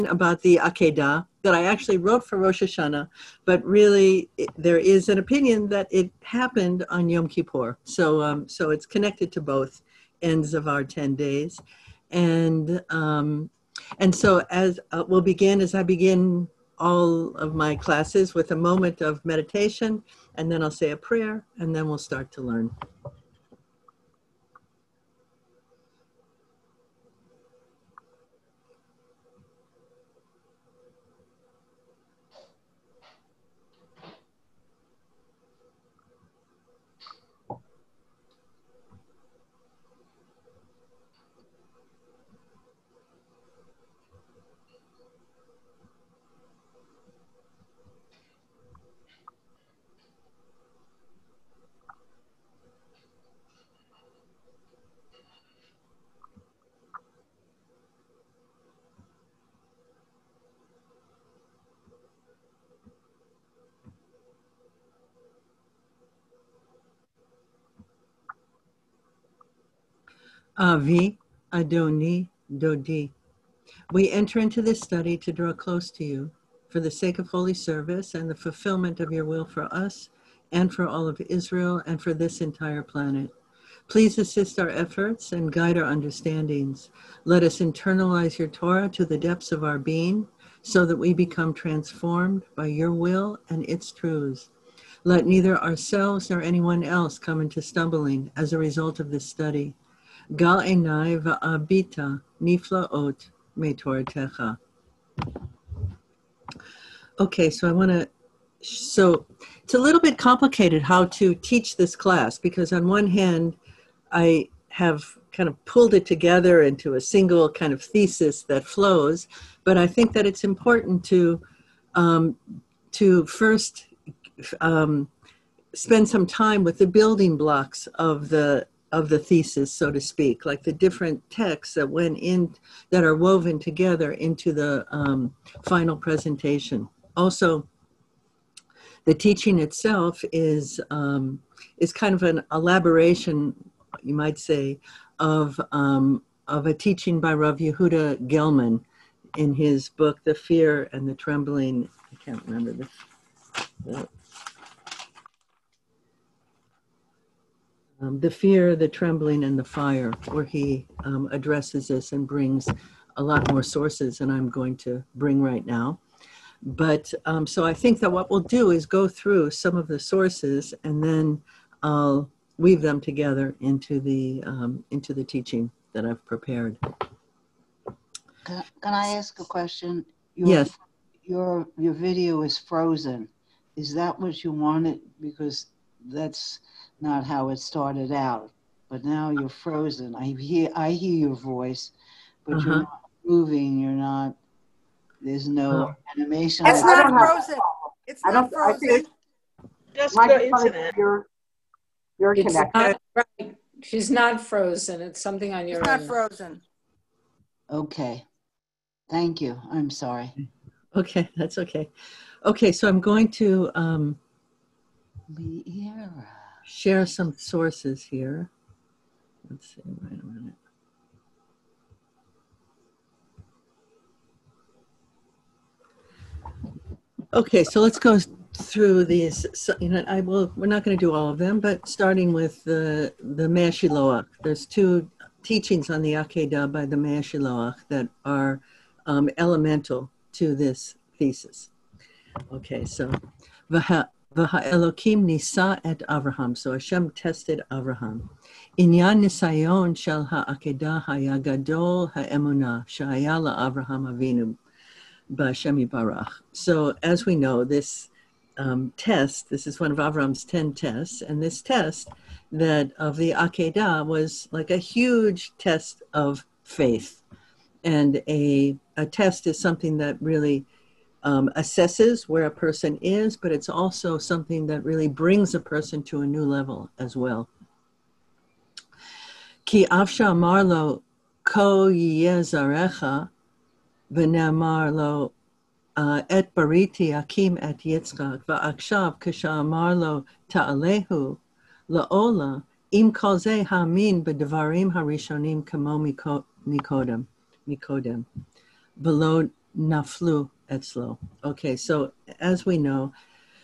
about the Akedah that I actually wrote for Rosh Hashanah, but really there is an opinion that it happened on Yom Kippur. So it's connected to both ends of our 10 days. And so as I begin all of my classes with a moment of meditation, and then I'll say a prayer, and then we'll start to learn. Avi, Adoni, Dodi. We enter into this study to draw close to you for the sake of holy service and the fulfillment of your will for us and for all of Israel and for this entire planet. Please assist our efforts and guide our understandings. Let us internalize your Torah to the depths of our being so that we become transformed by your will and its truths. Let neither ourselves nor anyone else come into stumbling as a result of this study. Gal enai va'abita niflaot meToratecha. Okay, so it's a little bit complicated how to teach this class, because on one hand, I have kind of pulled it together into a single kind of thesis that flows, but I think that it's important to first spend some time with the building blocks of the thesis, so to speak, like the different texts that went in, that are woven together into the final presentation. Also, the teaching itself is kind of an elaboration, you might say, of a teaching by Rav Yehuda Gelman in his book, The Fear and the Trembling. I can't remember The Fear, the Trembling, and the Fire, where he addresses this and brings a lot more sources than I'm going to bring right now. But so I think that what we'll do is go through some of the sources, and then I'll weave them together into the teaching that I've prepared. Can I ask a question? Yes. Your video is frozen. Is that what you wanted? Because that's not how it started out. But now you're frozen. I hear your voice, but you're not moving. You're not. There's no animation. It's not frozen. It's not frozen. Just the internet. You're it's connected. not right. She's not frozen. It's something on your end. It's not frozen. Okay. Thank you. I'm sorry. Okay, that's okay. Okay, so I'm going to share some sources here. Let's see, wait a minute. Okay, so let's go through these. So, we're not going to do all of them, but starting with the Mea Shiloach. There's two teachings on the Akedah by the Mea Shiloach that are elemental to this thesis. Okay, so Elokim nisa et Avraham. So Hashem tested Avraham. Inyan nisayon shel ha'akedah haya gadol ha'emunah shehaya la'Avraham Avinu. B'Hashem Yibarach. So as we know, this test, this is one of Avram's 10 tests, and this test that of the Akedah was like a huge test of faith. And a test is something that really assesses where a person is, but it's also something that really brings a person to a new level as well. Ki afsha amar lo ko yiyeh zarecha ונאמר לו, את בריתי אקים את יצחק, ועכשיו כשאמר לו, תעלהו לעולה, עם כל זה האמין בדברים הראשונים כמו מקודם, ולא naflu etzlo. Okay, so as we know,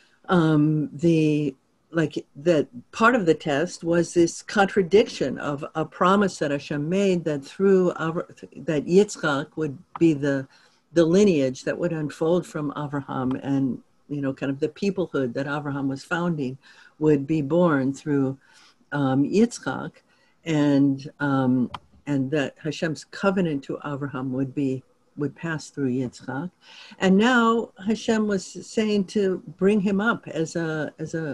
that part of the test was this contradiction of a promise that Hashem made that that Yitzchak would be the lineage that would unfold from Avraham, and kind of the peoplehood that Avraham was founding would be born through Yitzchak, and that Hashem's covenant to Avraham would pass through Yitzchak. And now Hashem was saying to bring him up as a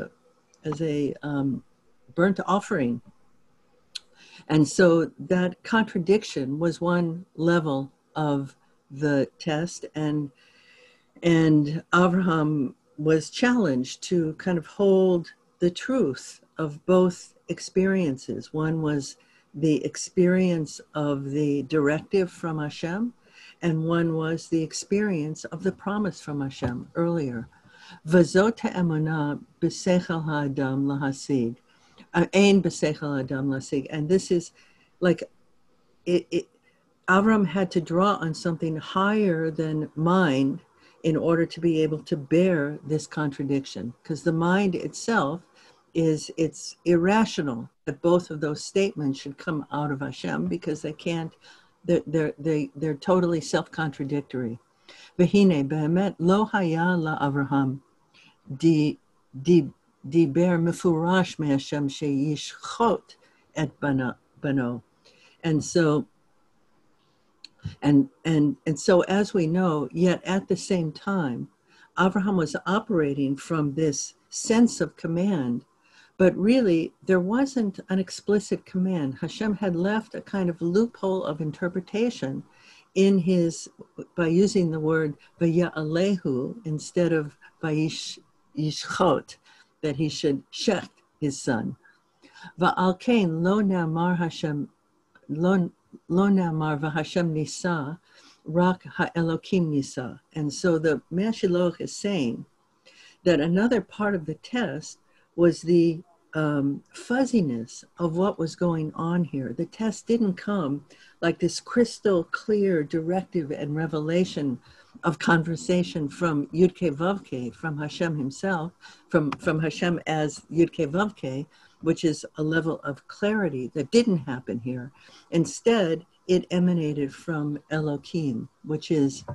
burnt offering. And so that contradiction was one level of the test, and Avraham was challenged to kind of hold the truth of both experiences. One was the experience of the directive from Hashem, and one was the experience of the promise from Hashem earlier. Vazot ha'emunah b'seichel ha'adam lahasig. Ein b'seichel ha'adam lahasig. And this is like, Avram had to draw on something higher than mind in order to be able to bear this contradiction. Because the mind itself it's irrational that both of those statements should come out of Hashem, because they can't, they're totally self-contradictory. V'hine be'emet lo haya la Avraham diber mefurash me'Hashem sheyishchot et bano. And so as we know, yet at the same time, Avraham was operating from this sense of command, but really there wasn't an explicit command. Hashem had left a kind of loophole of interpretation by using the word vaya'alehu instead of vayishchot, that he should shech his son. Va'al kein lo ne'amar Hashem lo ne'amar v'Hashem nisa rak ha'elokim nisa. And so the Mei HaShiloach is saying that another part of the test was the fuzziness of what was going on here. The test didn't come like this crystal clear directive and revelation of conversation from Yud-Kei Vav-Kei, from Hashem himself, from Hashem as Yud-Kei Vav-Kei, which is a level of clarity that didn't happen here. Instead, it emanated from Elokim, which is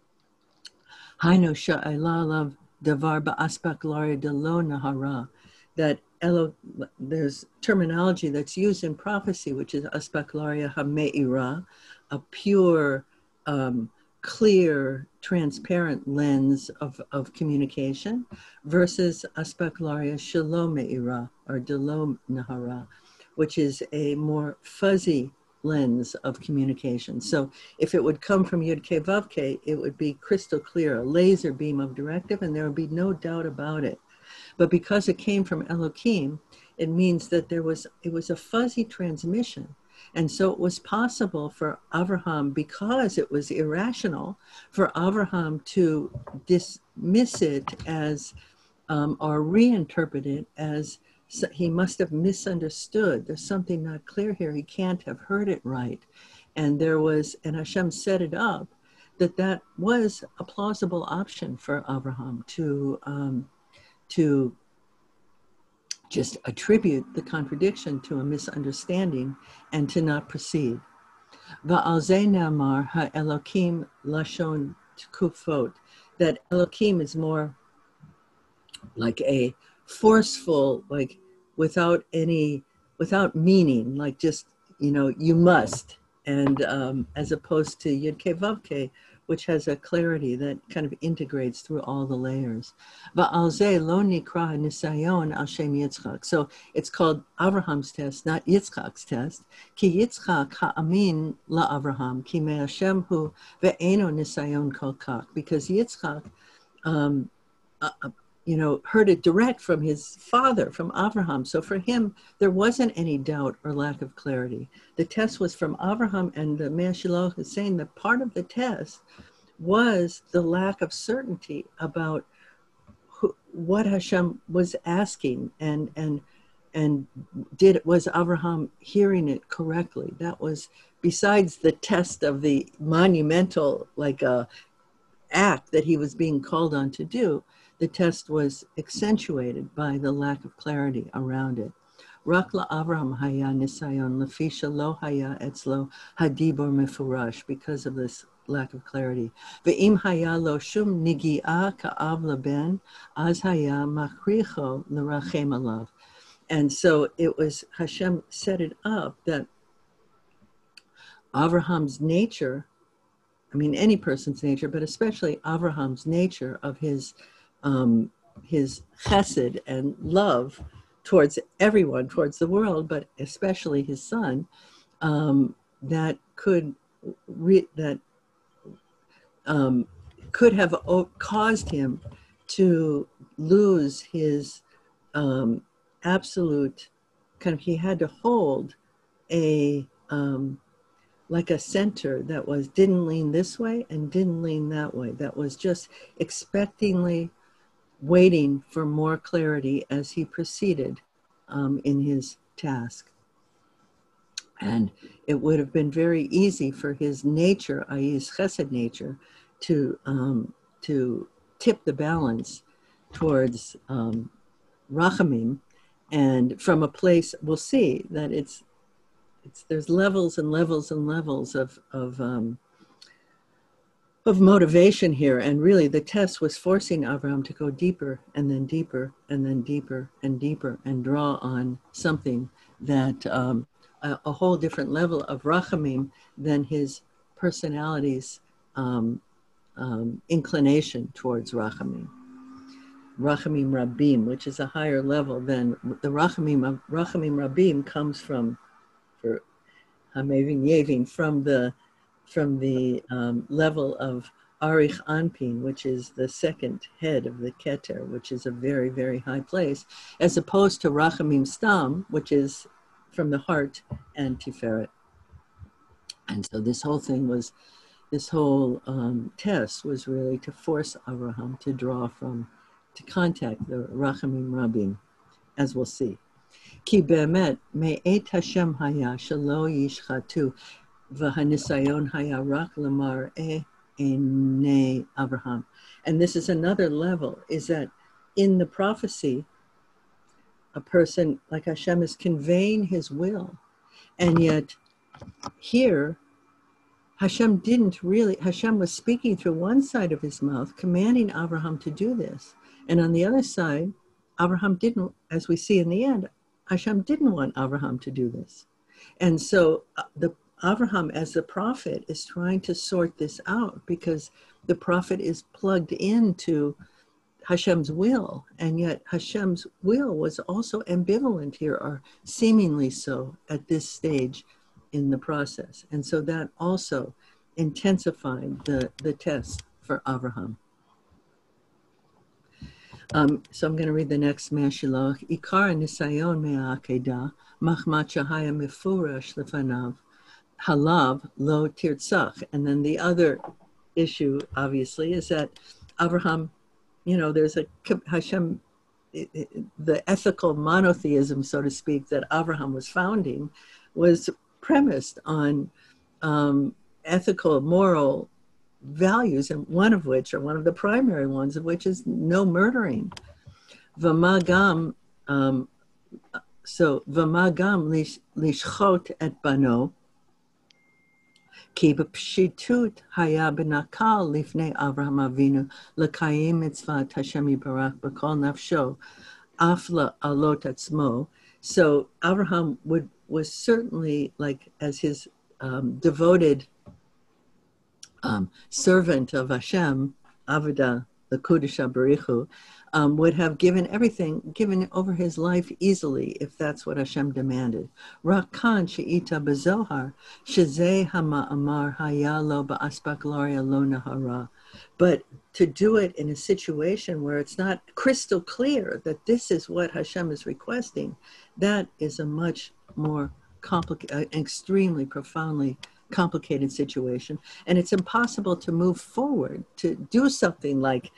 Hainu sha'ila davar ba'aspak lari de lo nahara, that there's terminology that's used in prophecy, which is aspaklaria hameira, a pure, clear, transparent lens of communication, versus aspaklaria shalom meira, or delom nahara, which is a more fuzzy lens of communication. So if it would come from Yud-Kei Vav-Kei, it would be crystal clear, a laser beam of directive, and there would be no doubt about it. But because it came from Elokim, it means that it was a fuzzy transmission. And so it was possible for Avraham, because it was irrational, for Avraham to dismiss it as, or reinterpret it as, he must have misunderstood. There's something not clear here. He can't have heard it right. And and Hashem set it up that was a plausible option for Avraham to just attribute the contradiction to a misunderstanding and to not proceed. Va'al zeh ne'amar ha'elokim lashon kufot, that Elokim is more like a forceful, like without meaning, like just, you must. And as opposed to Yud-Kei Vav-Kei, which has a clarity that kind of integrates through all the layers. Va'al zeh lo nikra nisayon al shem Yitzchak. So it's called Abraham's test, not Yitzchak's test. Ki Yitzchak ha'amin la Avraham, ki me Hashem hu ve'eno nisayon kol kach. Because Yitzchak, heard it direct from his father, from Avraham. So for him, there wasn't any doubt or lack of clarity. The test was from Avraham, and the Mei HaShiloach is saying that part of the test was the lack of certainty about what Hashem was asking, and was Avraham hearing it correctly? That was, besides the test of the monumental, like act that he was being called on to do, the test was accentuated by the lack of clarity around it. Rak la'Avraham haya nisayon lefi shelo haya etzlo hadibor mefurash, because of this lack of clarity. Ve'im haya lo shum nigi'ah ka'av leben, az haya machricho l'rachem alav. And so it was, Hashem set it up that Abraham's nature, I mean, any person's nature, but especially Abraham's nature of his chesed and love towards everyone, towards the world, but especially his son, that could have caused him to lose his absolute kind of, he had to hold a like a center that didn't lean this way and didn't lean that way, that was just expectingly waiting for more clarity as he proceeded in his task. And it would have been very easy for his nature, i.e. his chesed nature, to tip the balance towards rachamim, and from a place, we'll see that there's levels and levels and levels of motivation here, and really the test was forcing Avraham to go deeper and then deeper and then deeper and deeper and draw on something that a whole different level of rachamim than his personality's inclination towards rachamim. Rachamim Rabim, which is a higher level than the Rachamim Rabim comes from, for Hamevin Yevin, from the level of Arich Anpin, which is the second head of the Keter, which is a very, very high place, as opposed to Rachamim Stam, which is from the heart and Tiferet. And so this whole thing was, this whole test was really to force Abraham to draw from, to contact the Rachamim Rabim, as we'll see. Ki be'emet me'et Hashem haya shelo yishchatu v'hanisayon haya rak lemar'eh enei Abraham. And this is another level, is that in the prophecy, a person like Hashem is conveying his will, and yet here Hashem was speaking through one side of his mouth, commanding Abraham to do this. And on the other side, Abraham didn't, as we see in the end, Hashem didn't want Abraham to do this. And so Abraham as the prophet is trying to sort this out, because the prophet is plugged into Hashem's will, and yet Hashem's will was also ambivalent here, or seemingly so at this stage in the process. And so that also intensified the test for Abraham. So I'm going to read the next Meshilach. Ikar nisayon me'akedah, machmat shahaya mefurash lefanav, halav lo tirtzach. And then the other issue, obviously, is that Abraham, there's a Hashem, the ethical monotheism, so to speak, that Abraham was founding was premised on ethical, moral values, and one of the primary ones of which is no murdering. V'magam, lishchot et bano, ki b'pshitut haya b'nakal lifnei Avraham Avinu l'kayim mitzvat Hashem Yibarach b'kol nafsho af la'alot atzmo. So Avraham was certainly, like, as his devoted servant of Hashem, Avodah, the Kodesh Barichu, would have given over his life easily if that's what Hashem demanded. Rakan she'ita bezohar, shezeh ha'ma'amar haya lo ba'aspak gloria lo nahara. But to do it in a situation where it's not crystal clear that this is what Hashem is requesting, that is a much more complicated, extremely profoundly complicated situation, and it's impossible to move forward to do something like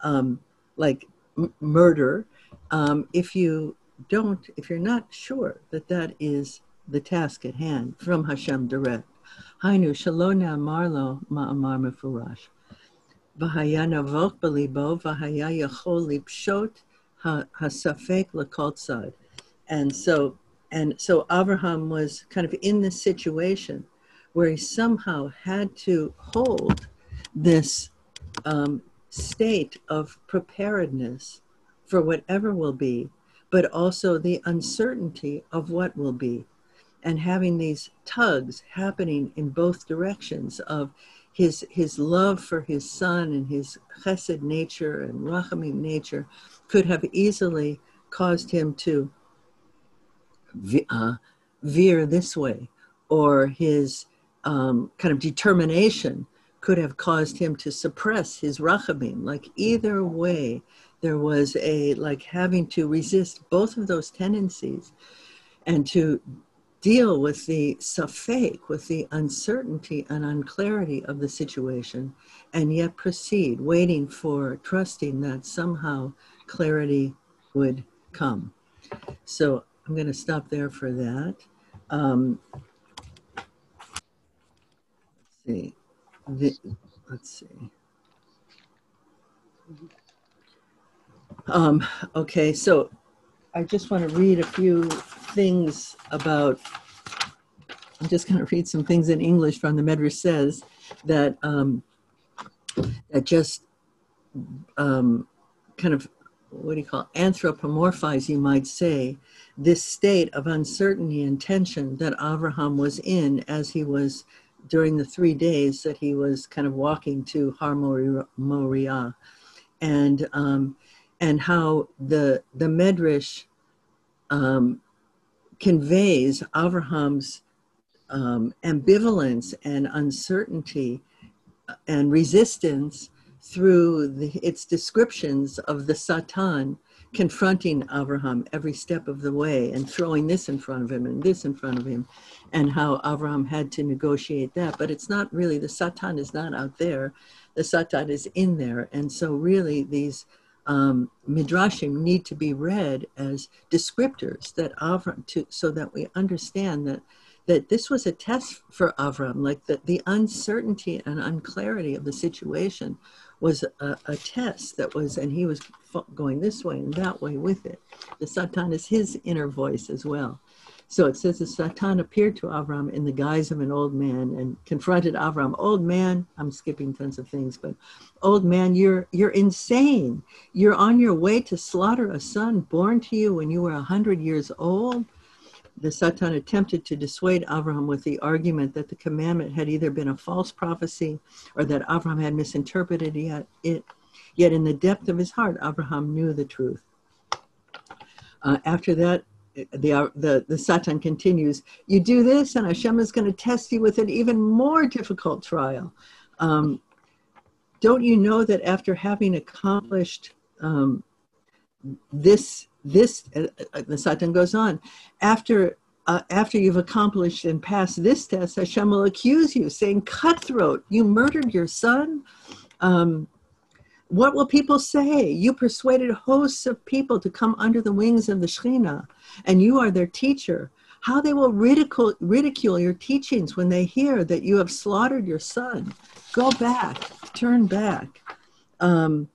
murder if you're not sure that is the task at hand from Hashem direct. Hainu shelo ne'amar lo ma'amar mefurash. v'haya navok b'libo, v'haya yachol lipshot hasafek l'kol tzad. And so Abraham was kind of in this situation where he somehow had to hold this state of preparedness for whatever will be, but also the uncertainty of what will be, and having these tugs happening in both directions of his love for his son and his chesed nature and rachamim nature could have easily caused him to veer this way, or his kind of determination could have caused him to suppress his rachamim. Like either way, there was like having to resist both of those tendencies and to deal with the safek, with the uncertainty and unclarity of the situation, and yet proceed, waiting for, trusting that somehow clarity would come. So I'm going to stop there for that. Let's see. Okay, so I just want to read a few things about, I'm just going to read some things in English from the Medrash says that, that just kind of, what do you call it, anthropomorphize, you might say, this state of uncertainty and tension that Abraham was in as he was during the 3 days that he was kind of walking to Har Moriah, and how the Medrash conveys Abraham's ambivalence and uncertainty and resistance through its descriptions of the Satan confronting Abraham every step of the way and throwing this in front of him and this in front of him, and how Abraham had to negotiate that. But it's not really, the Satan is not out there, the Satan is in there. And so really these midrashim need to be read as descriptors that Abraham, so that we understand that this was a test for Abraham, like the uncertainty and unclarity of the situation was a test that was, and he was going this way and that way with it. The Satan is his inner voice as well. So it says the Satan appeared to Abraham in the guise of an old man and confronted Abraham. Old man, I'm skipping tons of things, but old man, you're insane. You're on your way to slaughter a son born to you when you were 100 years old. The Satan attempted to dissuade Abraham with the argument that the commandment had either been a false prophecy or that Abraham had misinterpreted it. Yet in the depth of his heart, Abraham knew the truth. After that, the Satan continues, you do this and Hashem is going to test you with an even more difficult trial. Don't you know that after having accomplished this, the Satan goes on, after you've accomplished and passed this test, Hashem will accuse you, saying, cutthroat, you murdered your son? What will people say? You persuaded hosts of people to come under the wings of the Shekhinah, and you are their teacher. How they will ridicule your teachings when they hear that you have slaughtered your son. Go back, turn back. And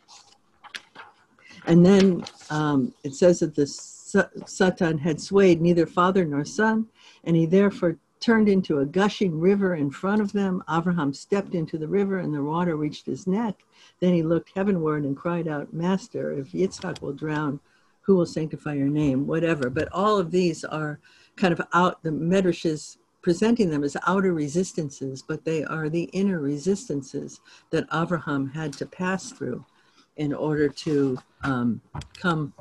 then it says that the Satan had swayed neither father nor son, and he therefore turned into a gushing river in front of them. Abraham stepped into the river and the water reached his neck. Then he looked heavenward and cried out, Master, if Yitzhak will drown, who will sanctify your name? Whatever. But all of these are kind of out, the Medrash is presenting them as outer resistances, but they are the inner resistances that Abraham had to pass through in order to come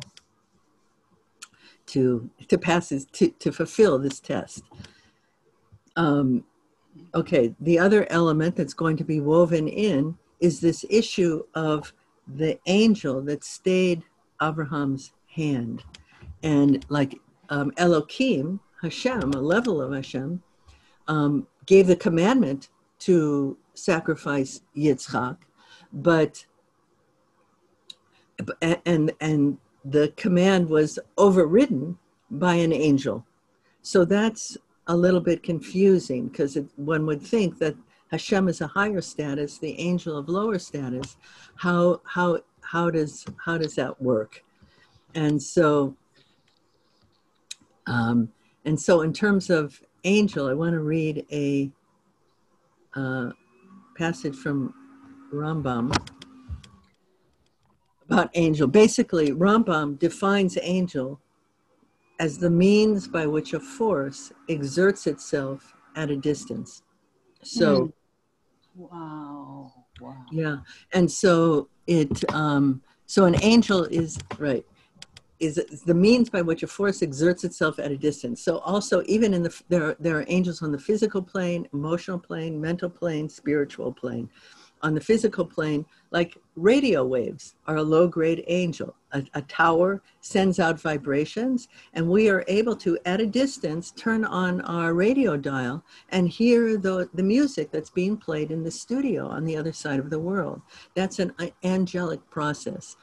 to fulfill this test. Okay, the other element that's going to be woven in is this issue of the angel that stayed Abraham's hand. And like Elohim, Hashem, a level of Hashem, gave the commandment to sacrifice Yitzchak, but the command was overridden by an angel. So that's a little bit confusing, because one would think that Hashem is a higher status, the angel of lower status. How does that work? And so in terms of angel, I want to read a passage from Rambam about angel. Basically, Rambam defines angel as the means by which a force exerts itself at a distance. So, wow. Yeah, and so so an angel is the means by which a force exerts itself at a distance. So also, even in there are angels on the physical plane, emotional plane, mental plane, spiritual plane. On the physical plane, like radio waves are a low-grade angel. A tower sends out vibrations, and we are able to, at a distance, turn on our radio dial and hear the music that's being played in the studio on the other side of the world. That's an angelic process.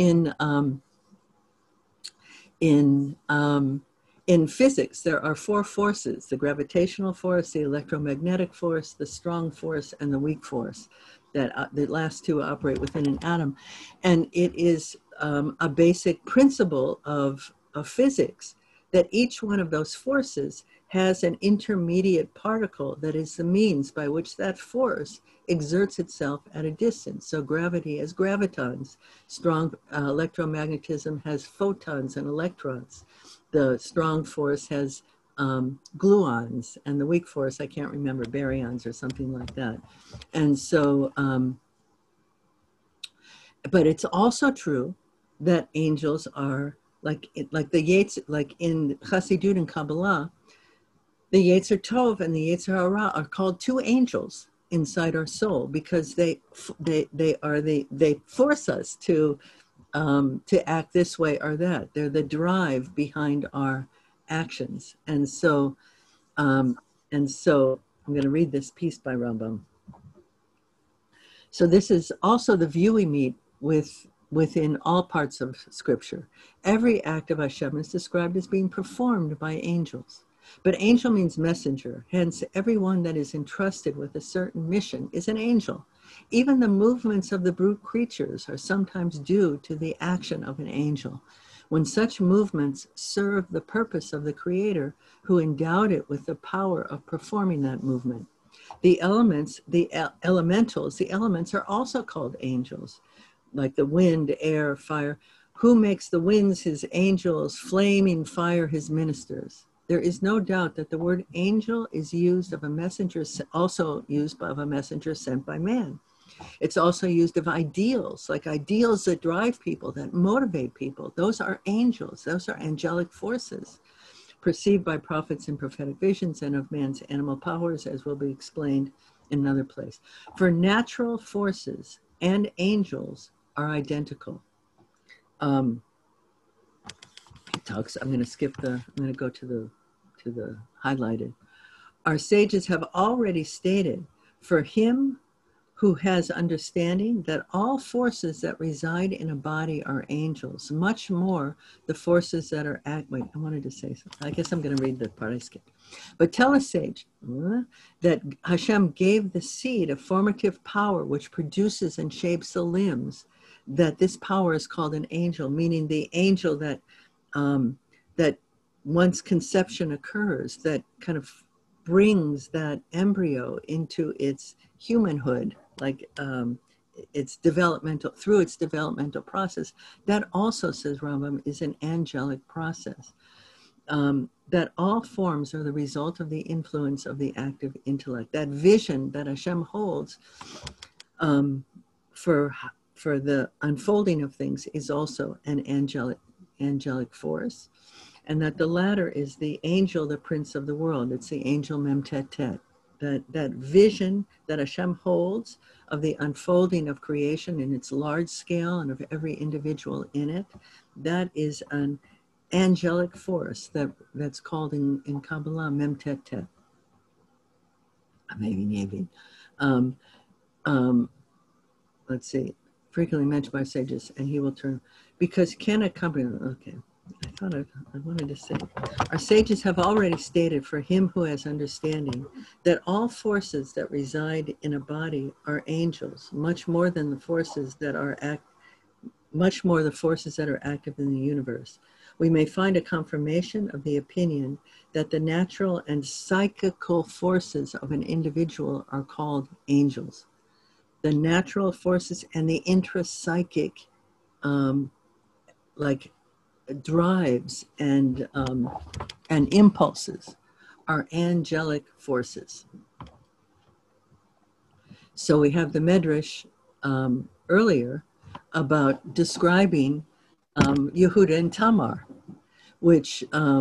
In physics, there are four forces: the gravitational force, the electromagnetic force, the strong force, and the weak force. That the last two operate within an atom. And it is a basic principle of physics that each one of those forces has an intermediate particle that is the means by which that force exerts itself at a distance. So gravity has gravitons, strong electromagnetism has photons and electrons. The strong force has gluons, and the weak force, I can't remember, baryons or something like that. And so, but it's also true that angels are like the Yetzer, like in Chassidut and Kabbalah, the Yetzer Tov and the Yetzer Hara are called two angels inside our soul because they force us to act this way or that. They're the drive behind our actions. And so I'm going to read this piece by Rambam. So this is also the view we meet within all parts of Scripture. Every act of Hashem is described as being performed by angels. But angel means messenger. Hence, everyone that is entrusted with a certain mission is an angel. Even the movements of the brute creatures are sometimes due to the action of an angel, when such movements serve the purpose of the Creator who endowed it with the power of performing that movement. The elements, the elements are also called angels, like the wind, air, fire. Who makes the winds his angels, flaming fire his ministers? There is no doubt that the word angel is used of a messenger, also used of a messenger sent by man. It's also used of ideals, like ideals that drive people, that motivate people. Those are angels. Those are angelic forces perceived by prophets in prophetic visions and of man's animal powers, as will be explained in another place. For natural forces and angels are identical. I'm going to go to the highlighted. Our sages have already stated, for him who has understanding, that all forces that reside in a body are angels, much more the forces that are wait, I wanted to say something. I guess I'm going to read the part I skipped. But tell a sage that Hashem gave the seed a formative power which produces and shapes the limbs, that this power is called an angel, meaning the angel that that once conception occurs, that kind of brings that embryo into its humanhood, like its developmental process. That also, says Rambam, is an angelic process. That all forms are the result of the influence of the active intellect. That vision that Hashem holds for the unfolding of things is also an angelic force. And that the latter is the angel, the prince of the world. It's the angel Mem Tet Tet. That vision that Hashem holds of the unfolding of creation in its large scale and of every individual in it, that is an angelic force that's called in Kabbalah Mem Tet Tet. Maybe. Let's see. Frequently mentioned by sages, and he will turn, because can accompany, okay. I wanted to say, our sages have already stated for him who has understanding that all forces that reside in a body are angels, much more the forces that are active in the universe. We may find a confirmation of the opinion that the natural and psychical forces of an individual are called angels. The natural forces and the intrapsychic, like drives and impulses, are angelic forces. So we have the Medrash earlier about describing Yehuda and Tamar, which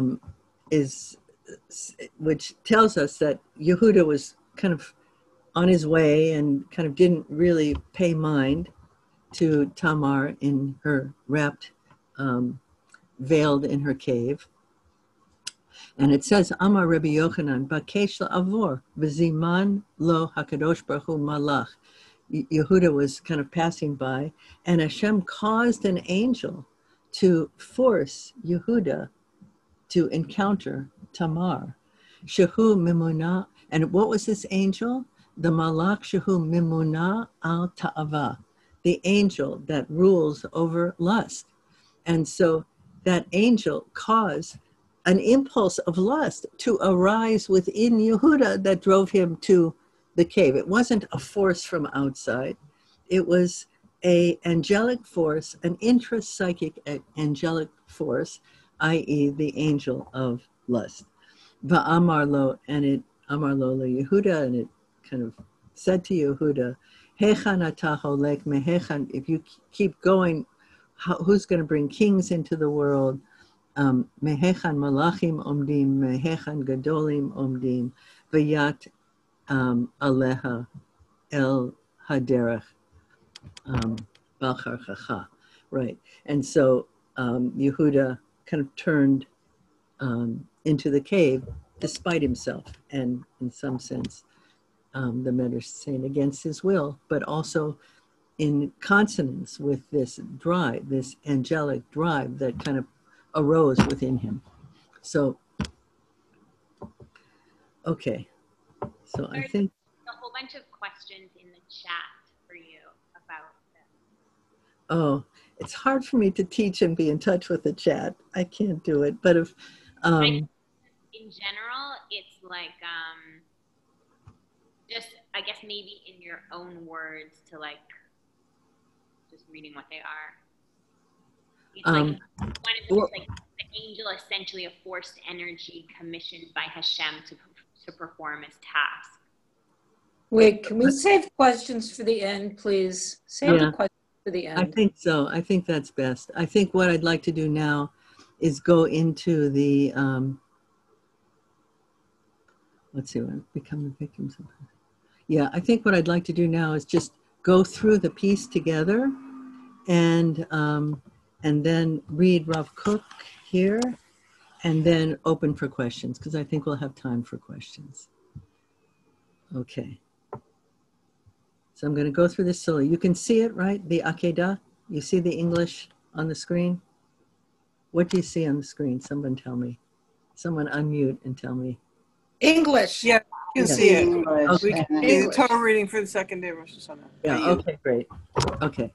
tells us that Yehuda was kind of on his way and kind of didn't really pay mind to Tamar in her wrapped, veiled in her cave. And it says, Amar Rabbi Yochanan, Bakesh la'avor, v'ziman lo hakadosh baruch hu malach. Yehuda was kind of passing by, and Hashem caused an angel to force Yehuda to encounter Tamar. Shehu mimuna, and what was this angel? The malach shehu mimuna al ta'ava, the angel that rules over lust. And so that angel caused an impulse of lust to arise within Yehuda that drove him to the cave. It wasn't a force from outside. It was an angelic force, an intrapsychic angelic force, i.e. the angel of lust. Va'amar lo, and it amar lo le Yehuda, and it kind of said to Yehuda, Hechan ata holek mehechan, if you keep going, who's going to bring kings into the world? Mehechan malachim omdim, mehechan gadolim omdim, v'yat aleha el haderech balcharchacha. Right. And so Yehuda kind of turned into the cave despite himself, and in some sense, the Medrash is saying against his will, but also in consonance with this drive, this angelic drive that kind of arose within him. So, okay. So I think a whole bunch of questions in the chat for you about this. Oh, it's hard for me to teach and be in touch with the chat. I can't do it. But if in general, it's like just, I guess, maybe in your own words, to like just reading what they are. It's like one of them is like the angel, essentially a forced energy commissioned by Hashem to perform his task. Wait, can we save questions for the end, please? Save the questions for the end. I think so. I think that's best. I think what I'd like to do now is go into the, let's see, become the victims of. Yeah, I think what I'd like to do now is just go through the piece together and then read Rav Kook here and then open for questions, because I think we'll have time for questions. Okay. So I'm going to go through this slowly. You can see it, right? The Akedah. You see the English on the screen? What do you see on the screen? Someone tell me. Someone unmute and tell me. English. Yeah, you can see it. English. We can see the Torah reading for the second day of Rosh Hashanah. Yeah, okay, great. Okay.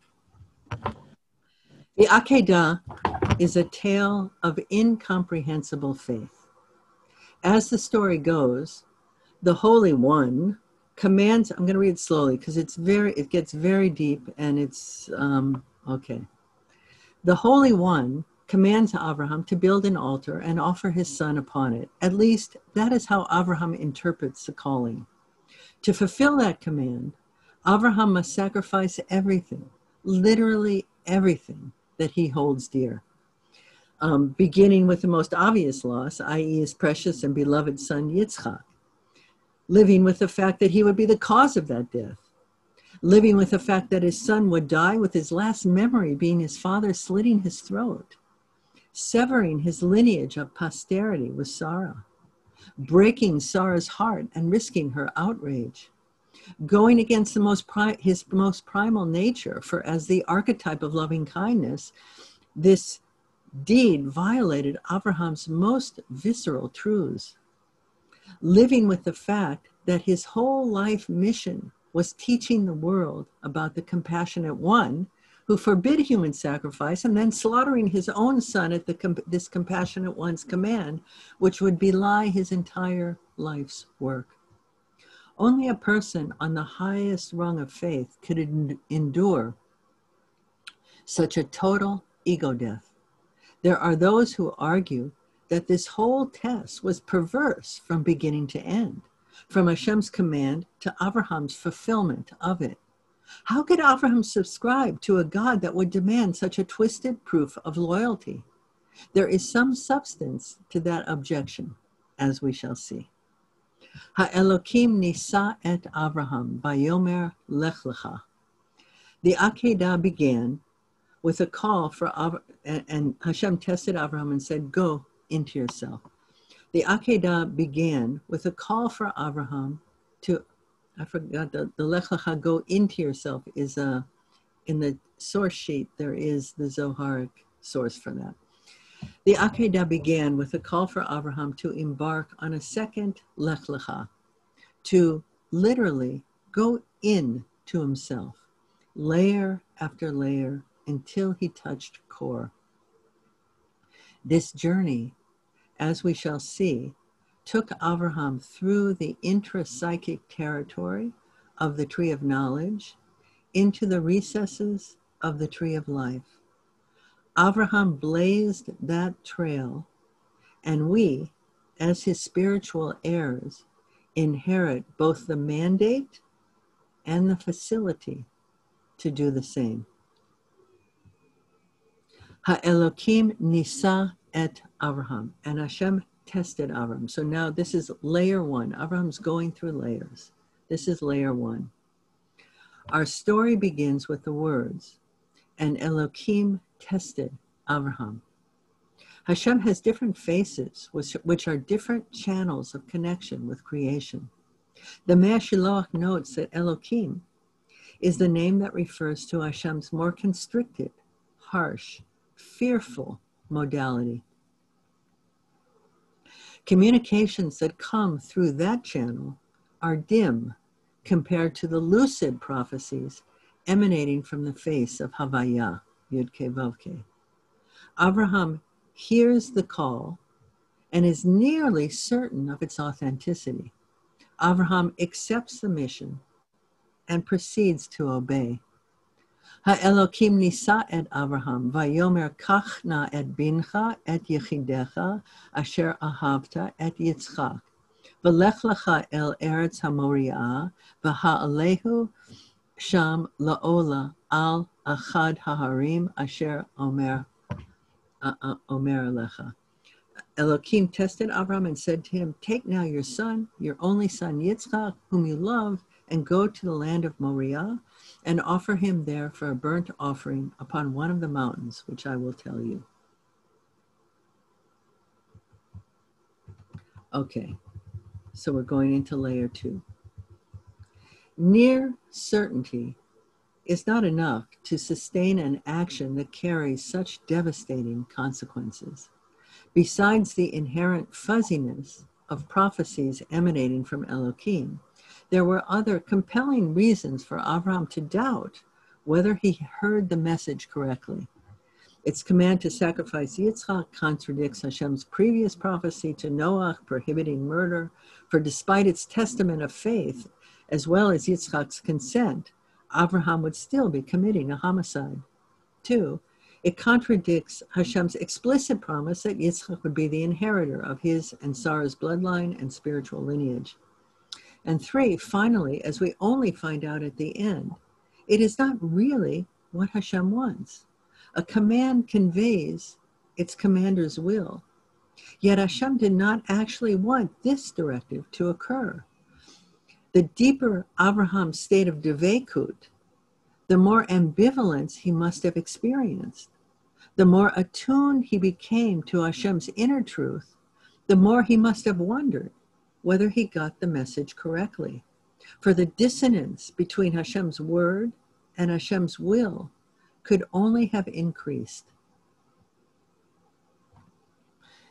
The Akedah is a tale of incomprehensible faith. As the story goes, the Holy One commands, I'm going to read it slowly because it gets very deep and it's, okay. The Holy One commands Abraham to build an altar and offer his son upon it. At least that is how Abraham interprets the calling. To fulfill that command, Abraham must sacrifice everything, literally everything that he holds dear. Beginning with the most obvious loss, i.e. his precious and beloved son Yitzchak. Living with the fact that he would be the cause of that death. Living with the fact that his son would die with his last memory being his father slitting his throat. Severing his lineage of posterity with Sarah. Breaking Sarah's heart and risking her outrage. Going against his most primal nature, for as the archetype of loving kindness, this deed violated Abraham's most visceral truths. Living with the fact that his whole life mission was teaching the world about the compassionate one who forbid human sacrifice and then slaughtering his own son at this compassionate one's command, which would belie his entire life's work. Only a person on the highest rung of faith could endure such a total ego death. There are those who argue that this whole test was perverse from beginning to end, from Hashem's command to Abraham's fulfillment of it. How could Abraham subscribe to a God that would demand such a twisted proof of loyalty? There is some substance to that objection, as we shall see. Ha'elokim nisa et Abraham, vayomer lech lecha. The Akedah began with a call for and Hashem tested Abraham and said, go into yourself. The Akedah began with a call for Abraham to, I forgot, the Lech Lecha, go into yourself, is in the source sheet, there is the Zoharic source for that. The Akedah began with a call for Abraham to embark on a second Lech Lecha, to literally go in to himself, layer after layer, until he touched core. This journey, as we shall see, took Abraham through the intrapsychic territory of the tree of knowledge into the recesses of the tree of life. Abraham blazed that trail, and we, as his spiritual heirs, inherit both the mandate and the facility to do the same. Ha'elokim nisa et Abraham, and Hashem tested Abraham. So now this is layer one. Abraham's going through layers. This is layer one. Our story begins with the words, and Elokim tested Abraham. Hashem has different faces, which are different channels of connection with creation. The Mea Shiloach notes that Elokim is the name that refers to Hashem's more constricted, harsh, fearful modality. Communications that come through that channel are dim compared to the lucid prophecies emanating from the face of Havaya, Yud-Kei Vav-Kei. Abraham hears the call and is nearly certain of its authenticity. Abraham accepts the mission and proceeds to obey. Ha'elokim nisa et Abraham, vayomer kach na et bincha et yechidecha, asher ahavta et Yitzchak, v'lech lecha el eretz haMoriah, v'ha'alehu sham la'ola al achad ha'harim, asher omer alecha. Elokim tested Abraham and said to him, take now your son, your only son Yitzchak, whom you love, and go to the land of Moriah, and offer him there for a burnt offering upon one of the mountains, which I will tell you. Okay, so we're going into layer two. Near certainty is not enough to sustain an action that carries such devastating consequences. Besides the inherent fuzziness of prophecies emanating from Elokim, there were other compelling reasons for Abraham to doubt whether he heard the message correctly. Its command to sacrifice Yitzchak contradicts Hashem's previous prophecy to Noah prohibiting murder, for despite its testament of faith, as well as Yitzchak's consent, Abraham would still be committing a homicide. 2, it contradicts Hashem's explicit promise that Yitzchak would be the inheritor of his and Sarah's bloodline and spiritual lineage. And 3, finally, as we only find out at the end, it is not really what Hashem wants. A command conveys its commander's will. Yet Hashem did not actually want this directive to occur. The deeper Abraham's state of devekut, the more ambivalence he must have experienced. The more attuned he became to Hashem's inner truth, the more he must have wondered whether he got the message correctly. For the dissonance between Hashem's word and Hashem's will could only have increased.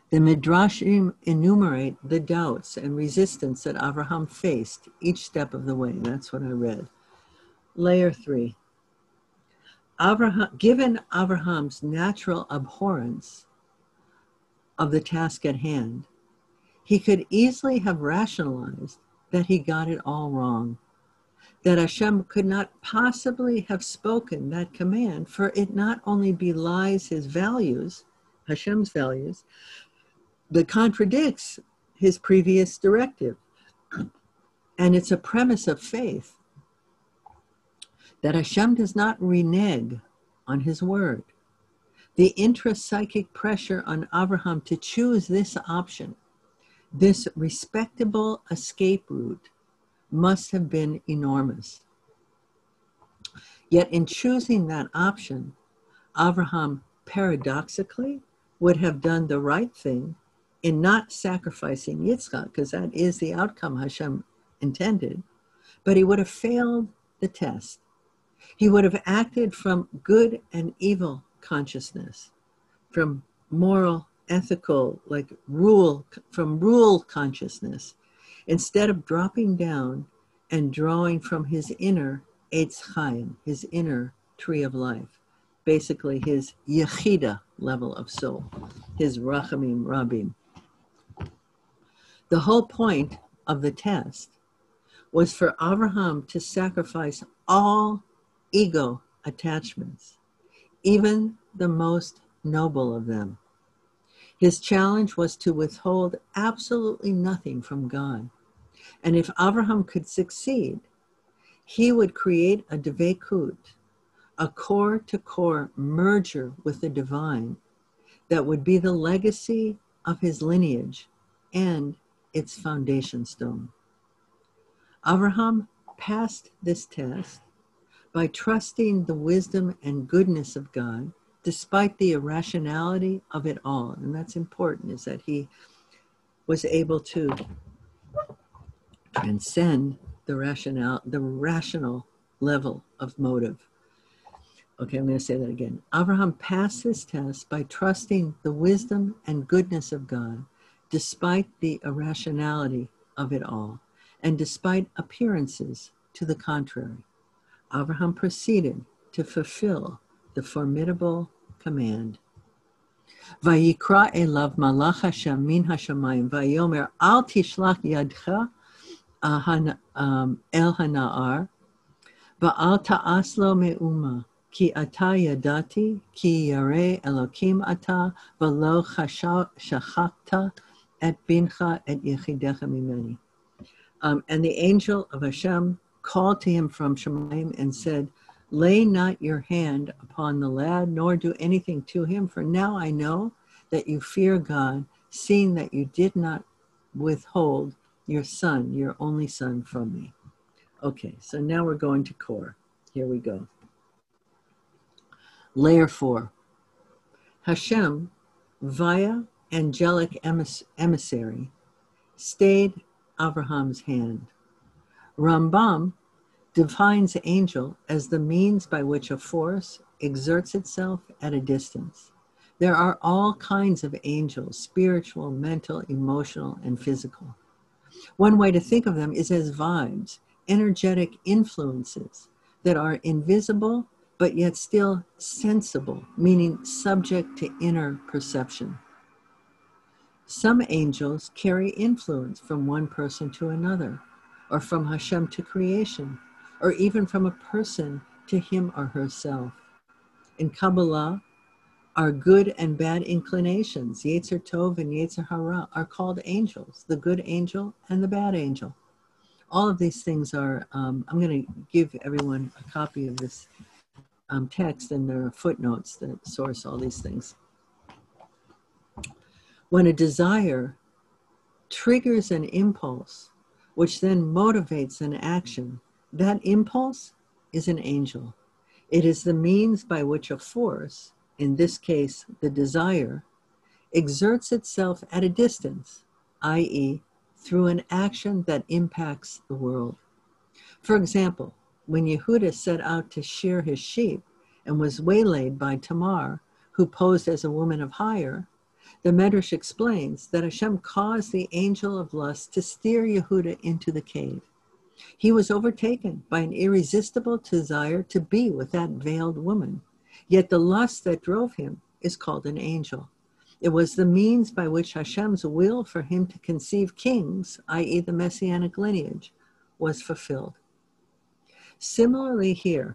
The Midrashim enumerate the doubts and resistance that Avraham faced each step of the way. That's what I read. Layer 3. Given Avraham's natural abhorrence of the task at hand, he could easily have rationalized that he got it all wrong, that Hashem could not possibly have spoken that command, for it not only belies his values, Hashem's values, but contradicts his previous directive. And it's a premise of faith that Hashem does not renege on his word. The intrapsychic pressure on Abraham to choose this option, this respectable escape route, must have been enormous. Yet in choosing that option, Abraham paradoxically would have done the right thing in not sacrificing Yitzchak, because that is the outcome Hashem intended, but he would have failed the test. He would have acted from good and evil consciousness, from moral, ethical, from rule consciousness, instead of dropping down and drawing from his inner Eitz Chaim, his inner tree of life, basically his Yechida level of soul, his Rachamim Rabim. The whole point of the test was for Abraham to sacrifice all ego attachments, even the most noble of them. His challenge was to withhold absolutely nothing from God. And if Abraham could succeed, he would create a dveikut, a core-to-core merger with the divine that would be the legacy of his lineage and its foundation stone. Abraham passed this test by trusting the wisdom and goodness of God, despite the irrationality of it all. And that's important, is that he was able to transcend the rational level of motive. Okay, I'm going to say that again. Abraham passed this test by trusting the wisdom and goodness of God, despite the irrationality of it all, and despite appearances to the contrary. Abraham proceeded to fulfill the formidable command. Vayikra elav malach Hashem min hashamayim vayomer al tishlach yadcha el hana'ar va'al ta'aslo me'uma ki ata yadati ki yareh Elokim ata v'lo shachakta et bincha et yechidecha mimeni. And the angel of Hashem called to him from Shemayim and said, "Lay not your hand upon the lad, nor do anything to him, for now I know that you fear God, seeing that you did not withhold your son, your only son, from me." Okay, so now we're going to core. Here we go. Layer 4. Hashem, via angelic emissary, stayed Abraham's hand. Rambam defines angel as the means by which a force exerts itself at a distance. There are all kinds of angels, spiritual, mental, emotional, and physical. One way to think of them is as vibes, energetic influences that are invisible but yet still sensible, meaning subject to inner perception. Some angels carry influence from one person to another, or from Hashem to creation, or even from a person to him or herself. In Kabbalah, our good and bad inclinations, Yetzer Tov and Yetzer Hara, are called angels, the good angel and the bad angel. All of these things are, I'm going to give everyone a copy of this text, and there are footnotes that source all these things. When a desire triggers an impulse, which then motivates an action, that impulse is an angel. It is the means by which a force, in this case the desire, exerts itself at a distance, i.e., through an action that impacts the world. For example, when Yehuda set out to shear his sheep and was waylaid by Tamar, who posed as a woman of hire, The Medrash explains that Hashem caused the angel of lust to steer Yehuda into the cave. He was overtaken by an irresistible desire to be with that veiled woman. Yet the lust that drove him is called an angel. It was the means by which Hashem's will for him to conceive kings, i.e. the messianic lineage, was fulfilled. Similarly here,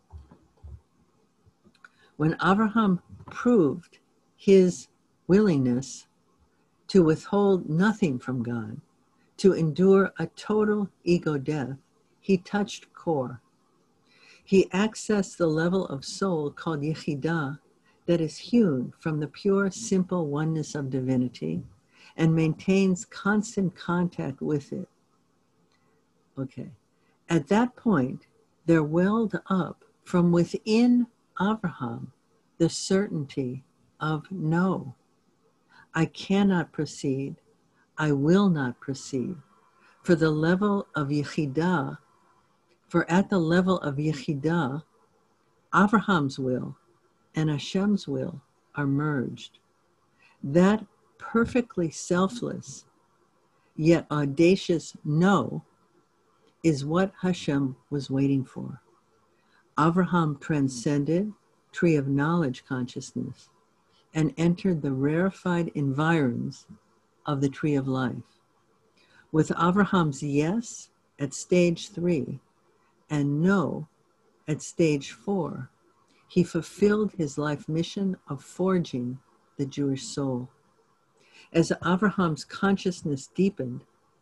when Abraham proved his willingness to withhold nothing from God, to endure a total ego death, he touched core. He accessed the level of soul called Yechidah that is hewn from the pure, simple oneness of divinity and maintains constant contact with it. Okay. At that point, there welled up from within Abraham the certainty of no. I cannot proceed. I will not proceed. For the level of Yechidah, for at the level of Yechidah, Abraham's will and Hashem's will are merged. That perfectly selfless, yet audacious no is what Hashem was waiting for. Abraham transcended tree of knowledge consciousness and entered the rarefied environs of the tree of life. With Abraham's yes at stage 3 and no at stage 4, he fulfilled his life mission of forging the Jewish soul. As Abraham's consciousness deepened,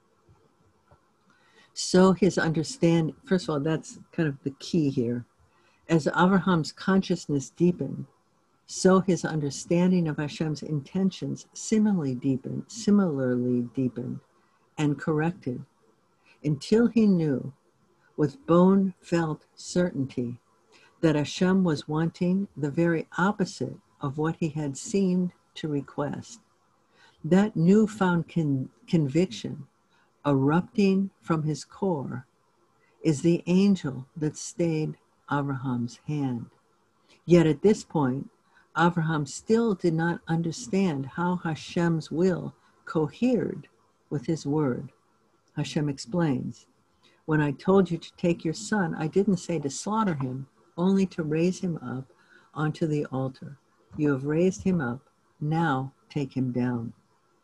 so his understanding, first of all, that's kind of the key here. As Abraham's consciousness deepened, so his understanding of Hashem's intentions similarly deepened and corrected until he knew with bone-felt certainty that Hashem was wanting the very opposite of what he had seemed to request. That newfound conviction erupting from his core is the angel that stayed Abraham's hand. Yet at this point, Abraham still did not understand how Hashem's will cohered with his word. Hashem explains, when I told you to take your son, I didn't say to slaughter him, only to raise him up onto the altar. You have raised him up, now take him down.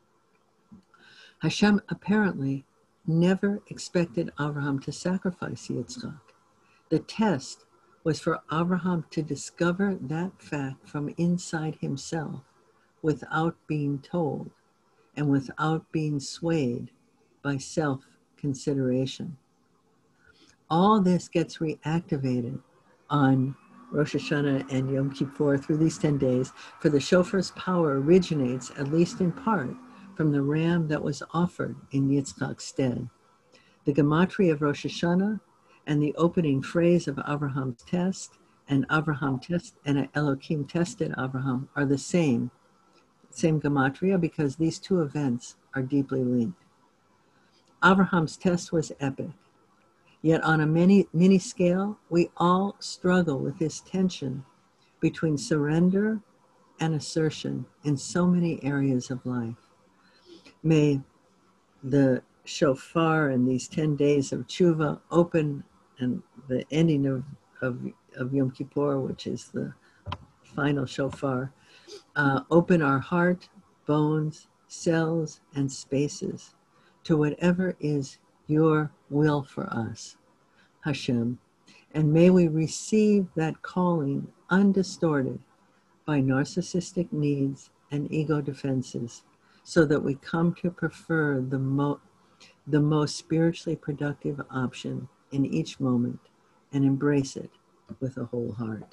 Hashem apparently never expected Abraham to sacrifice Yitzchak. The test was for Abraham to discover that fact from inside himself without being told and without being swayed by self-consideration. All this gets reactivated on Rosh Hashanah and Yom Kippur through these 10 days, for the shofar's power originates, at least in part, from the ram that was offered in Yitzchak's stead. The gematria of Rosh Hashanah and the opening phrase of Abraham's test and Elohim tested Abraham are the same gematria, because these two events are deeply linked. Abraham's test was epic. Yet on a mini scale, we all struggle with this tension between surrender and assertion in so many areas of life. May the shofar and these 10 days of tshuva open, and the ending of Yom Kippur, which is the final shofar, open our heart, bones, cells, and spaces to whatever is your will for us, Hashem, and may we receive that calling undistorted by narcissistic needs and ego defenses, so that we come to prefer the most spiritually productive option in each moment and embrace it with a whole heart.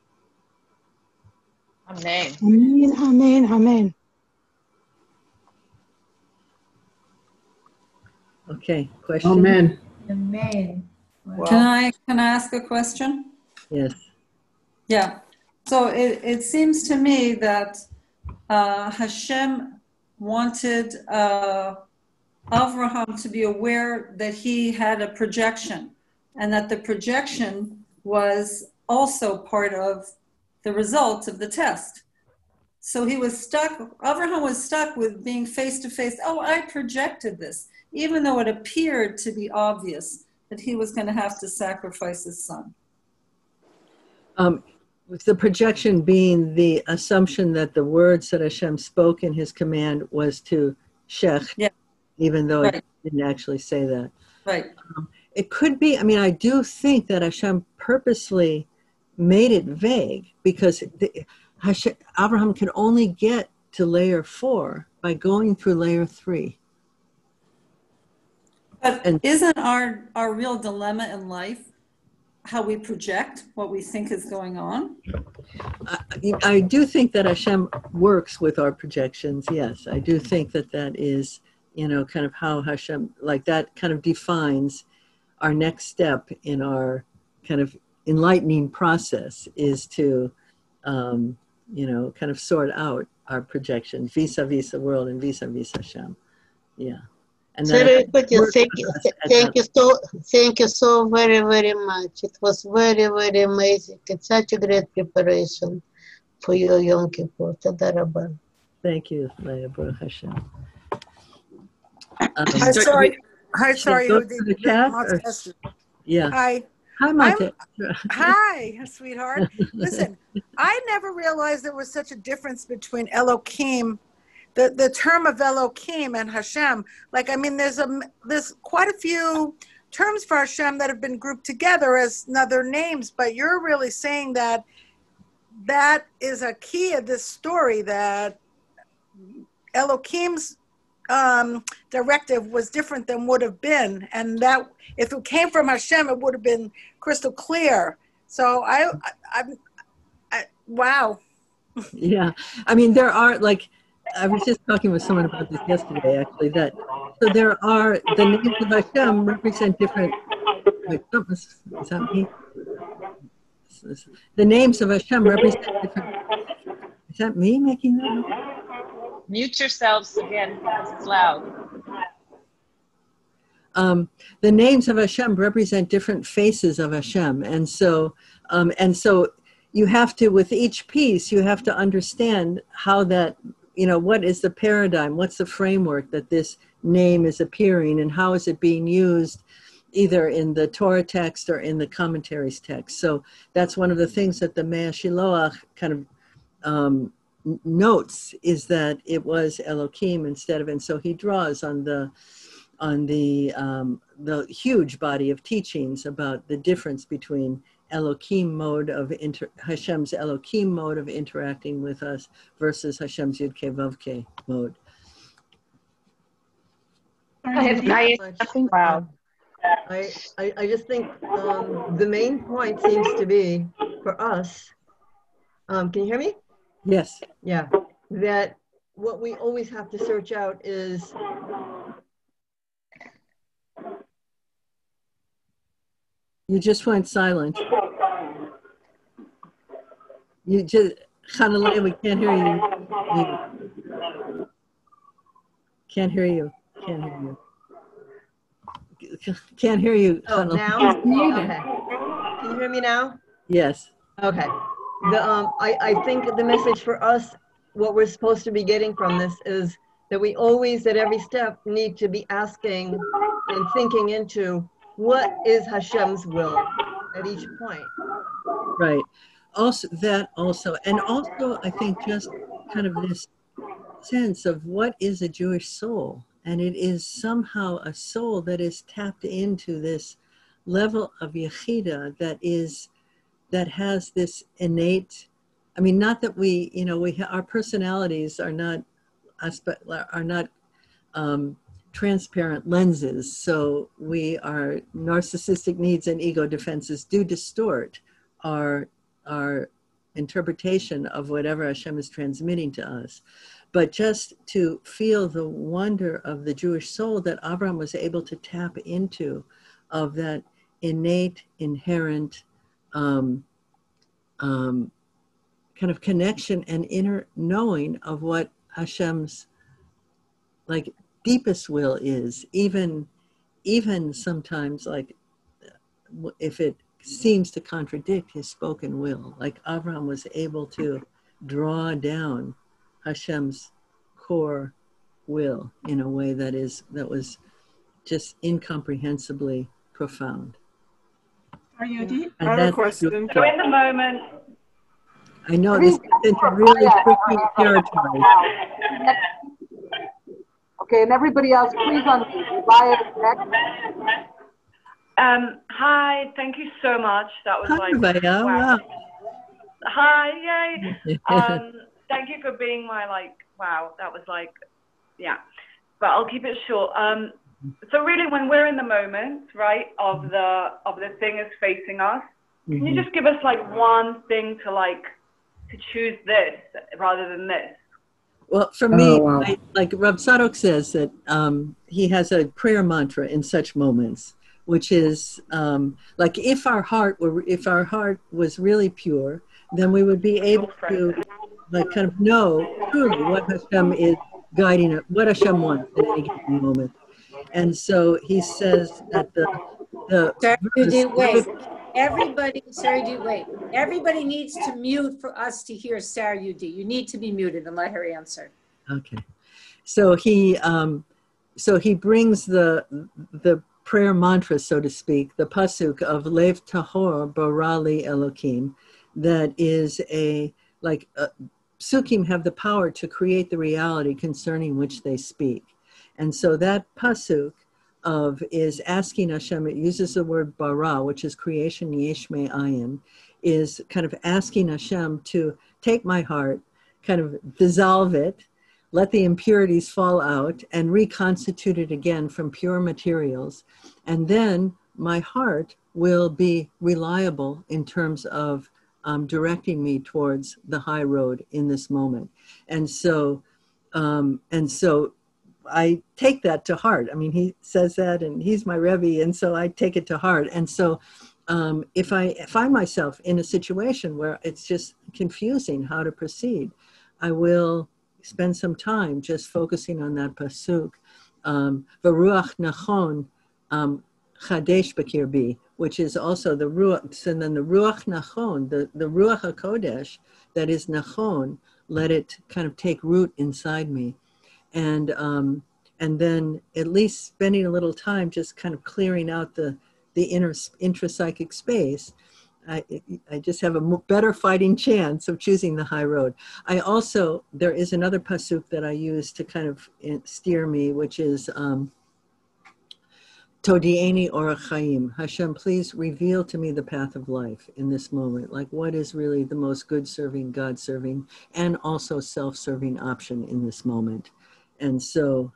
Amen. Amen, amen, amen. Okay, question? Amen. Amen. Wow. Can I ask a question? Yes. Yeah. So it seems to me that Hashem wanted Avraham to be aware that he had a projection, and that the projection was also part of the results of the test. So he was stuck, Abraham was stuck with being face to face. Oh, I projected this, even though it appeared to be obvious that he was going to have to sacrifice his son. With the projection being the assumption that the words that Hashem spoke in his command was to shech, Yeah. even though Right. it didn't actually say that. Right. It could be, I mean, I do think that Hashem purposely made it vague because Abraham could only get to layer 4 by going through layer 3. But isn't our real dilemma in life how we project what we think is going on? I do think that Hashem works with our projections, yes. I do think that that is, kind of how Hashem, like that kind of defines our next step in our kind of enlightening process is to, kind of sort out our projections vis-a-vis the world and vis-a-vis Hashem. Yeah. And Thank you so very, very much. It was very, very amazing. It's such a great preparation for your Yom Kippur. Toda rabba. Thank you, Leah Baruch Hashem. Hi, sorry. Hi, sorry. Go to the chat, or- Yeah. Hi. Hi, Mate. Hi, sweetheart. Listen, I never realized there was such a difference between Elohim, the term of Elohim and Hashem. Like, I mean, there's quite a few terms for Hashem that have been grouped together as other names, but you're really saying that that is a key of this story, that Elohim's directive was different than would have been, and that if it came from Hashem, it would have been crystal clear. So I wow. Yeah, I mean, there are, like, I was just talking with someone about this yesterday, actually, so there are, the names of Hashem represent different, wait, is that me? The names of Hashem represent different, is that me making that? Mute yourselves again because it's loud. The names of Hashem represent different faces of Hashem. And so you have to, with each piece, you have to understand how that, what is the paradigm, what's the framework that this name is appearing, and how is it being used either in the Torah text or in the commentaries text. So that's one of the things that the Mea Shiloach kind of notes, is that it was Elohim instead of, and so he draws on the huge body of teachings about the difference between Elohim mode of Hashem's Elohim mode of interacting with us versus Hashem's Yud-Kei Vav-Kei mode. I just think the main point seems to be for us. Can you hear me? Yes. Yeah. That what we always have to search out is you just went silent. You just, Hanalei, we can't hear you. Can't hear you. Can't hear you. Can't hear you. Oh, now? Okay. Can you hear me now? Yes. Okay. I think the message for us, what we're supposed to be getting from this is that we always, at every step, need to be asking and thinking into what is Hashem's will at each point. Right. Also, and also, I think just kind of this sense of what is a Jewish soul. And it is somehow a soul that is tapped into this level of Yechida that has this innate, I mean, not that our personalities are not transparent lenses. So our narcissistic needs and ego defenses do distort our interpretation of whatever Hashem is transmitting to us. But just to feel the wonder of the Jewish soul that Abraham was able to tap into, of that innate, inherent kind of connection and inner knowing of what Hashem's like deepest will is, even sometimes like if it seems to contradict his spoken will. Like Abraham was able to draw down Hashem's core will in a way that was just incomprehensibly profound. I have a question. So in the moment, I know this is into really tricky territory. Okay, and everybody else, please unmute. Vaya next. Hi, thank you so much. That was Vaya, wow. Hi, yay. Thank you for being my wow, that was yeah. But I'll keep it short. So really, when we're in the moment, right, of the thing is facing us, can you just give us like one thing to choose this rather than this? Well, for me, like Rav Tzadok says that he has a prayer mantra in such moments, which is like if our heart was really pure, then we would be able to like kind of know truly what Hashem is guiding, what Hashem wants at any given moment. And so he says that wait. Everybody needs to mute for us to hear Sarah Yudi. You need to be muted and let her answer. Okay. So he brings the prayer mantra, so to speak, the pasuk of Lev Tahor Barali Elokim, that is psukim have the power to create the reality concerning which they speak. And so that pasuk is asking Hashem, it uses the word bara, which is creation yesh me'ayin, is kind of asking Hashem to take my heart, kind of dissolve it, let the impurities fall out, and reconstitute it again from pure materials. And then my heart will be reliable in terms of directing me towards the high road in this moment. And so I take that to heart. I mean, he says that, and he's my Rebbe, and so I take it to heart. And so if I find myself in a situation where it's just confusing how to proceed, I will spend some time just focusing on that pasuk, V'ruach nachon chadesh b'kirbi, which is also the ruach. And then the ruach nachon, the ruach hakodesh that is nachon, let it kind of take root inside me. And then at least spending a little time just kind of clearing out the intrapsychic space, I just have a better fighting chance of choosing the high road. There is another pasuk that I use to kind of steer me, which is Todi'eni orach chaim. Hashem, please reveal to me the path of life in this moment. Like what is really the most good-serving, God-serving, and also self-serving option in this moment. And so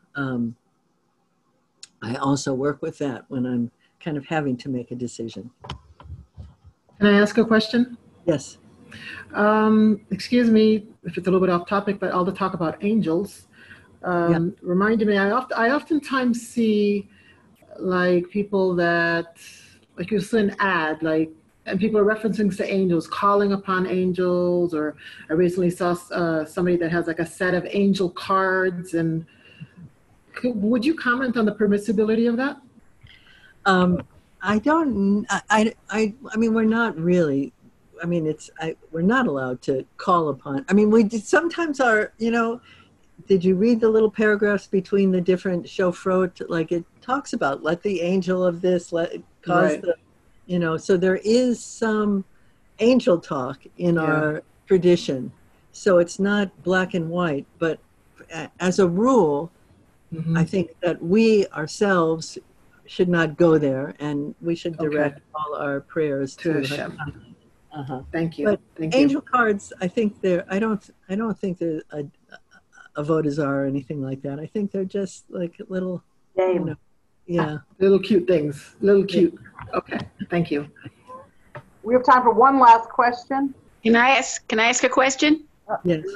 I also work with that when I'm kind of having to make a decision. Can I ask a question? Yes. Excuse me if it's a little bit off topic, but all the talk about angels reminded me, I oftentimes see like people that, like you saw an ad, and people are referencing to angels, calling upon angels, or I recently saw somebody that has like a set of angel cards. And would you comment on the permissibility of that? I mean, we're not really, I mean, we're not allowed to call upon, I mean, we sometimes are, did you read the little paragraphs between the different shofrot? Like it talks about, let the angel of this, cause the, so there is some angel talk in our tradition. So it's not black and white, but as a rule, I think that we ourselves should not go there, and we should direct all our prayers to Hashem. Thank you. But Thank angel cards, I think I don't think they're a avodah zarah or anything like that. I think they're just like little, little cute things. Little cute. Okay. Thank you. We have time for one last question. Can I ask a question? Yes.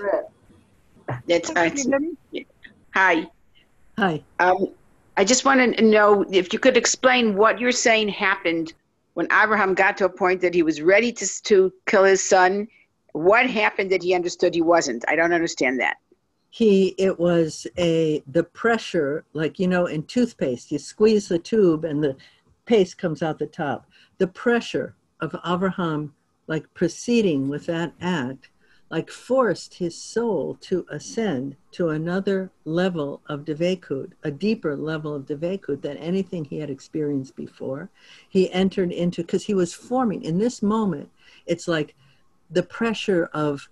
Hi. Hi. I just want to know if you could explain what you're saying happened when Abraham got to a point that he was ready to kill his son. What happened that he understood he wasn't? I don't understand that. It was the pressure, like, in toothpaste, you squeeze the tube and the paste comes out the top. The pressure of Abraham, like proceeding with that act, like forced his soul to ascend to another level of Dveikut, a deeper level of Dveikut than anything he had experienced before. He entered into, because he was forming, in this moment, it's like the pressure of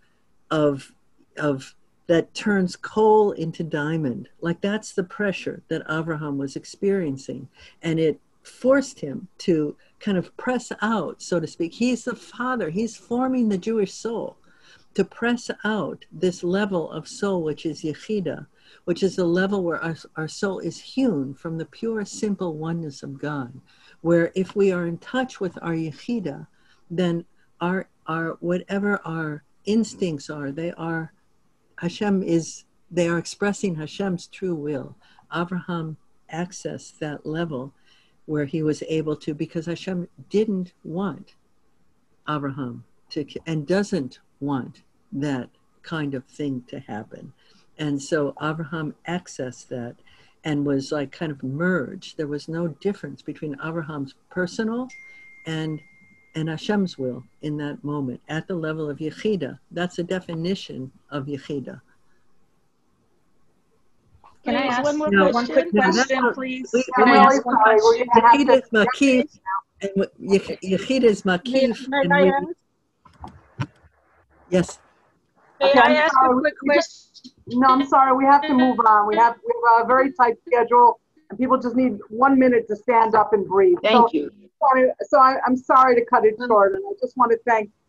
that turns coal into diamond. Like that's the pressure that Avraham was experiencing. And it forced him to kind of press out, so to speak. He's the father, he's forming the Jewish soul, to press out this level of soul, which is Yechida, which is the level where our soul is hewn from the pure, simple oneness of God, where if we are in touch with our Yechida, then our whatever our instincts are, they are expressing Hashem's true will. Abraham accessed that level where he was able to, because Hashem didn't want Abraham to, and doesn't want that kind of thing to happen. And so Abraham accessed that and was like kind of merged. There was no difference between Abraham's personal and Hashem's will in that moment at the level of Yechida. That's a definition of Yechida. Can I ask one more question? One quick question, please? I'm really sorry. We're going to have Yechida is Makif, and Yechida is Makif. Yes. May I ask a quick question? No, I'm sorry. We have to move on. We have a very tight schedule, and people just need 1 minute to stand up and breathe. Thank you. So I'm sorry to cut it short, and I just want to thank